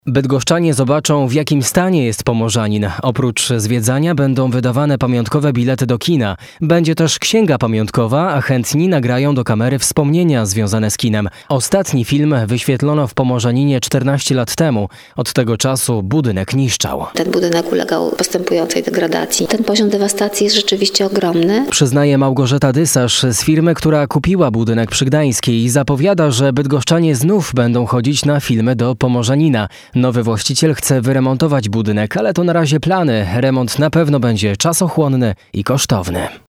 Bydgoszczanie zobaczą, w jakim stanie jest Pomorzanin. Oprócz zwiedzania będą wydawane pamiątkowe bilety do kina. Będzie też księga pamiątkowa, a chętni nagrają do kamery wspomnienia związane z kinem. Ostatni film wyświetlono w Pomorzaninie 14 lat temu. Od tego czasu budynek niszczał. Ten budynek ulegał postępującej degradacji. Ten poziom dewastacji jest rzeczywiście ogromny. Przyznaje Małgorzata Dysarz z firmy, która kupiła budynek przy Gdańskiej i zapowiada, że bydgoszczanie znów będą chodzić na filmy do Pomorzanina. Nowy właściciel chce wyremontować budynek, ale to na razie plany. Remont na pewno będzie czasochłonny i kosztowny.